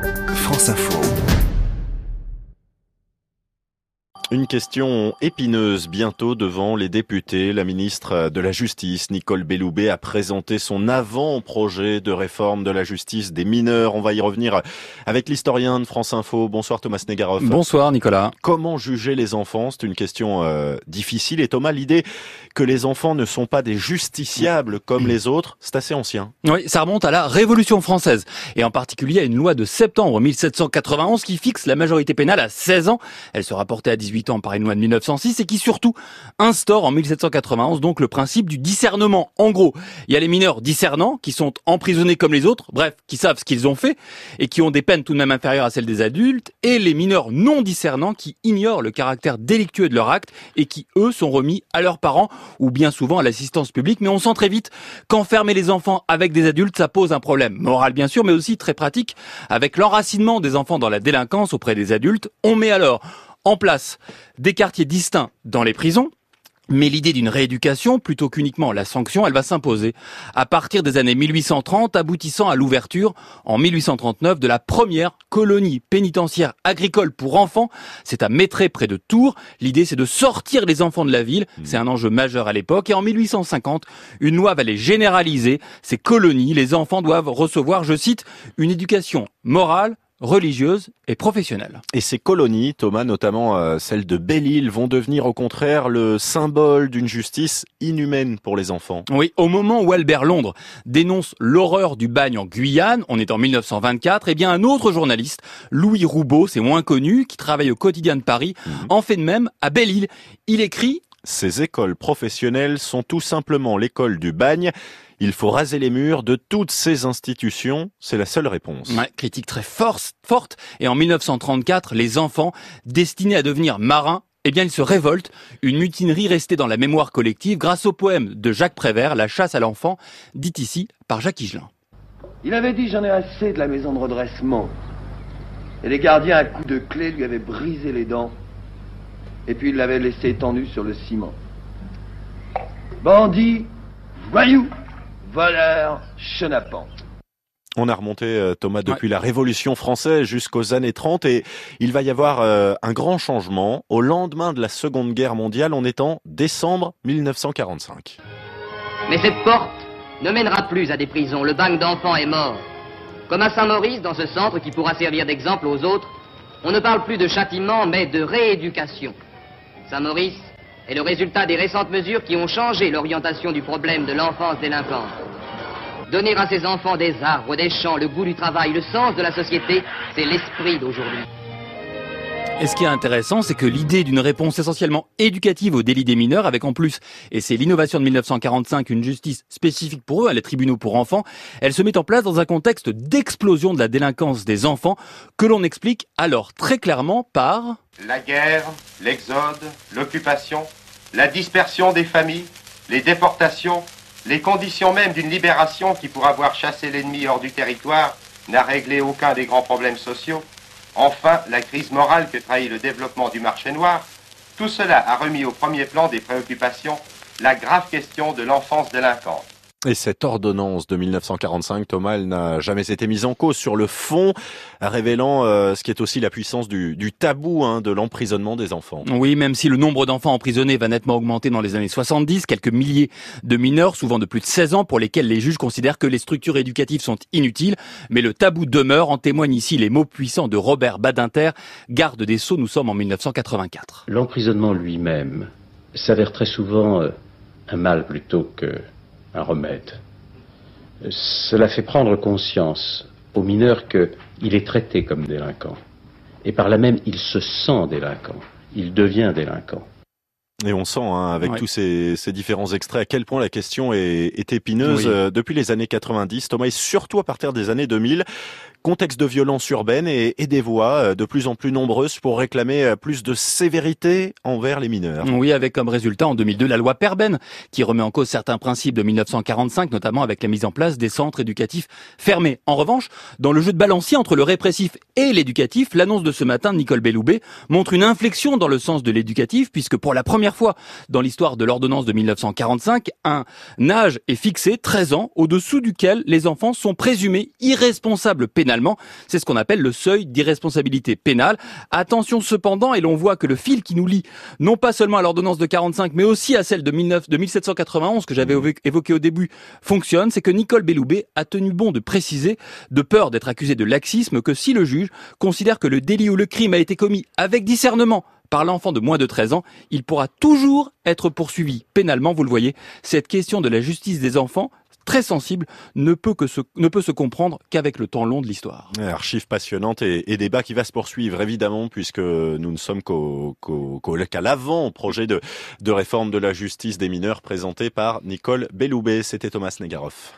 France Info. Une question épineuse bientôt devant les députés. La ministre de la Justice, Nicole Belloubet, a présenté son avant-projet de réforme de la justice des mineurs. On va y revenir avec l'historien de France Info. Bonsoir Thomas Negaroff. Bonsoir Nicolas. Comment juger les enfants? C'est une question difficile. Et Thomas, l'idée que les enfants ne sont pas des justiciables comme les autres, c'est assez ancien. Oui, ça remonte à la Révolution française. Et en particulier à une loi de septembre 1791 qui fixe la majorité pénale à 16 ans. Elle sera portée à 18 ans par une loi de 1906 et qui surtout instaure en 1791 donc le principe du discernement. En gros, il y a les mineurs discernants qui sont emprisonnés comme les autres, bref, qui savent ce qu'ils ont fait et qui ont des peines tout de même inférieures à celles des adultes, et les mineurs non discernants qui ignorent le caractère délictueux de leur acte et qui, eux, sont remis à leurs parents ou bien souvent à l'assistance publique. Mais on sent très vite qu'enfermer les enfants avec des adultes, ça pose un problème moral bien sûr, mais aussi très pratique. Avec l'enracinement des enfants dans la délinquance auprès des adultes, on met alors en place des quartiers distincts dans les prisons. Mais l'idée d'une rééducation, plutôt qu'uniquement la sanction, elle va s'imposer à partir des années 1830, aboutissant à l'ouverture en 1839 de la première colonie pénitentiaire agricole pour enfants. C'est à Mettray, près de Tours. L'idée, c'est de sortir les enfants de la ville. C'est un enjeu majeur à l'époque. Et en 1850, une loi va les généraliser. Ces colonies, les enfants doivent recevoir, je cite, une éducation morale, religieuse et professionnelle. Et ces colonies, Thomas, notamment celles de Belle-Île, vont devenir au contraire le symbole d'une justice inhumaine pour les enfants. Oui, au moment où Albert Londres dénonce l'horreur du bagne en Guyane, on est en 1924, eh bien un autre journaliste, Louis Roubaud, c'est moins connu, qui travaille au Quotidien de Paris, en fait de même à Belle-Île. Il écrit: ces écoles professionnelles sont tout simplement l'école du bagne. Il faut raser les murs de toutes ces institutions, c'est la seule réponse. Ouais, critique très forte. Et en 1934, les enfants destinés à devenir marins, eh bien ils se révoltent. Une mutinerie restée dans la mémoire collective grâce au poème de Jacques Prévert, La chasse à l'enfant, dit ici par Jacques Higelin. Il avait dit: j'en ai assez de la maison de redressement. Et les gardiens à coups de clé lui avaient brisé les dents. Et puis ils l'avaient laissé étendu sur le ciment. Bandits, voyous, voleurs, chenapans. On a remonté, Thomas, depuis la Révolution française jusqu'aux années 30 et il va y avoir un grand changement. Au lendemain de la Seconde Guerre mondiale, on est en décembre 1945. Mais cette porte ne mènera plus à des prisons. Le bagne d'enfants est mort. Comme à Saint-Maurice, dans ce centre qui pourra servir d'exemple aux autres, on ne parle plus de châtiment, mais de rééducation. Saint-Maurice est le résultat des récentes mesures qui ont changé l'orientation du problème de l'enfance délinquante. Donner à ces enfants des arbres, des champs, le goût du travail, le sens de la société, c'est l'esprit d'aujourd'hui. Et ce qui est intéressant, c'est que l'idée d'une réponse essentiellement éducative aux délits des mineurs, avec en plus, et c'est l'innovation de 1945, une justice spécifique pour eux, les tribunaux pour enfants, elle se met en place dans un contexte d'explosion de la délinquance des enfants, que l'on explique alors très clairement par... la guerre, l'exode, l'occupation, la dispersion des familles, les déportations, les conditions même d'une libération qui, pour avoir chassé l'ennemi hors du territoire, n'a réglé aucun des grands problèmes sociaux. Enfin, la crise morale que trahit le développement du marché noir, tout cela a remis au premier plan des préoccupations la grave question de l'enfance délinquante. Et cette ordonnance de 1945, Thomas, elle n'a jamais été mise en cause sur le fond, révélant ce qui est aussi la puissance du tabou de l'emprisonnement des enfants. Oui, même si le nombre d'enfants emprisonnés va nettement augmenter dans les années 70, quelques milliers de mineurs, souvent de plus de 16 ans, pour lesquels les juges considèrent que les structures éducatives sont inutiles, mais le tabou demeure, en témoignent ici les mots puissants de Robert Badinter, garde des Sceaux, nous sommes en 1984. L'emprisonnement lui-même s'avère très souvent un mal plutôt qu'un remède. Cela fait prendre conscience aux mineurs qu'il est traité comme délinquant. Et par là même, il se sent délinquant. Il devient délinquant. Et on sent, avec tous ces différents extraits, à quel point la question est épineuse depuis les années 90, Thomas, et surtout à partir des années 2000. Contexte de violence urbaine et des voix de plus en plus nombreuses pour réclamer plus de sévérité envers les mineurs. Oui, avec comme résultat en 2002 la loi Perben, qui remet en cause certains principes de 1945, notamment avec la mise en place des centres éducatifs fermés. En revanche, dans le jeu de balancier entre le répressif et l'éducatif, l'annonce de ce matin de Nicole Belloubet montre une inflexion dans le sens de l'éducatif, puisque pour la première fois dans l'histoire de l'ordonnance de 1945, un âge est fixé, 13 ans, au-dessous duquel les enfants sont présumés irresponsables pénalement finalement, c'est ce qu'on appelle le seuil d'irresponsabilité pénale. Attention cependant, et l'on voit que le fil qui nous lie, non pas seulement à l'ordonnance de 45, mais aussi à celle de 1791 que j'avais évoqué au début, fonctionne, c'est que Nicole Belloubet a tenu bon de préciser, de peur d'être accusée de laxisme, que si le juge considère que le délit ou le crime a été commis avec discernement par l'enfant de moins de 13 ans, il pourra toujours être poursuivi pénalement. Vous le voyez, cette question de la justice des enfants, très sensible, ne peut se comprendre qu'avec le temps long de l'histoire. Archive passionnante et débat qui va se poursuivre, évidemment, puisque nous ne sommes qu'à l'avant-projet de réforme de la justice des mineurs présenté par Nicole Belloubet. C'était Thomas Negaroff.